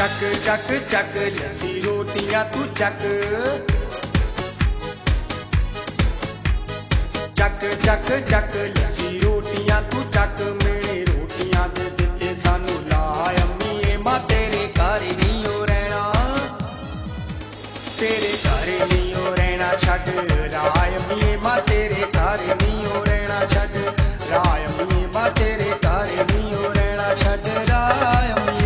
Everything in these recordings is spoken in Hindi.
चक चक चक लस्सी रोटियां तू चक, चक चक चक लस्सी रोटियां तू चक। मेरे रोटियां दे दिते सानू ला अम्मीए, मां तेरे घर नहीं ओ रहना, तेरे घर नहीं ओ रहना छड़ राय अम्मीए, मां तेरे घर नहीं ओ रहना छड़ राय अम्मीए, मां तेरे घर नहीं ओ रहना छड़ राय अम्मीए।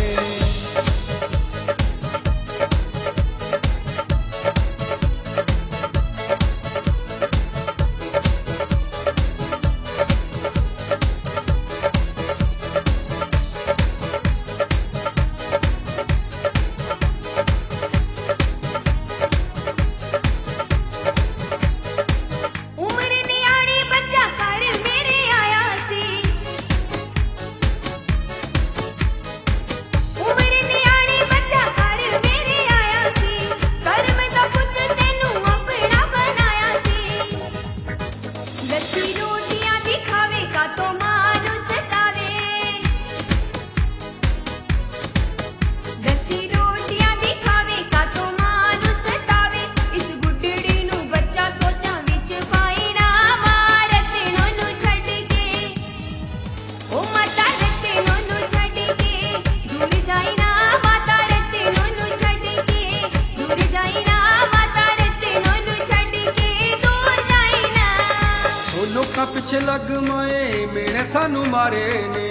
लोकां पिछे लग माए मेरे सानू मारे ने,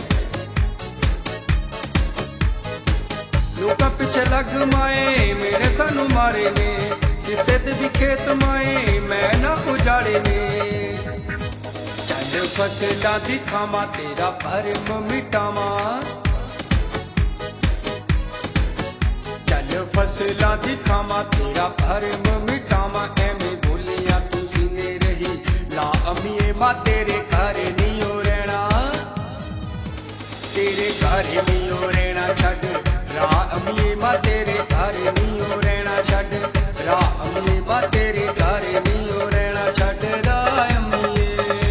लोकां पिछे लग माए मेरे सानू मारे ने, किसे दे भी खेत माए मैं ना उजाड़े ने। चल फसलां दी खावां तेरा भरम मिटावां, चल फसलां दी खावां तेरा भरम मिटावां। एवें बोलियां तू सीने रही ला अम्मीए, मां तेरे घर नहीं ओ रहना, तेरे घर नहीं ओ रहना छड़ रा अम्मीए, मां तेरे घर नहीं ओ रहना छड़ रा अम्मीए, मां तेरे घर नहीं ओ रहना छड़ रा अम्मीए।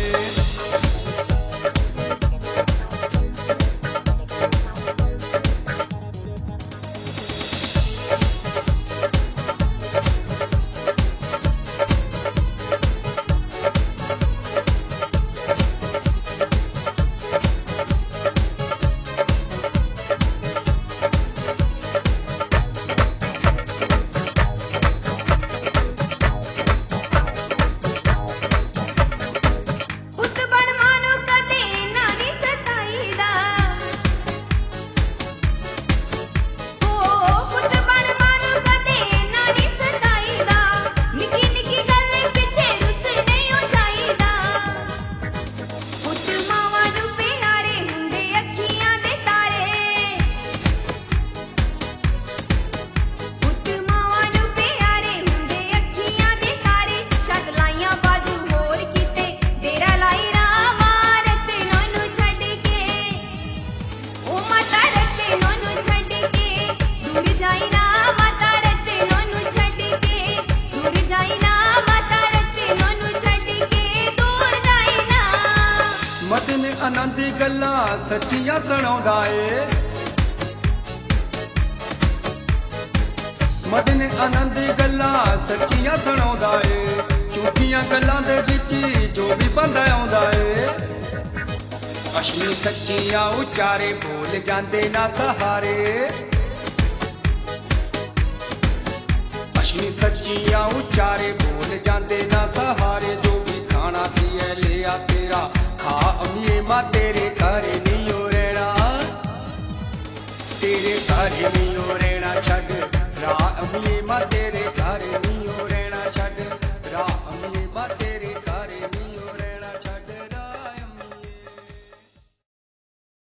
मदन आनंद गल्लां सच्चियां सुणाउंदा ए, मदन आनंद गल्लां सच्चियां सुणाउंदा ए, झूठियां गल्लां दे विच जो भी बंदा आउंदा ए। अश्मी सच्चियां उचारे बोल जांदे ना सहारे, अश्मी सच्चियां उचारे बोल जांदे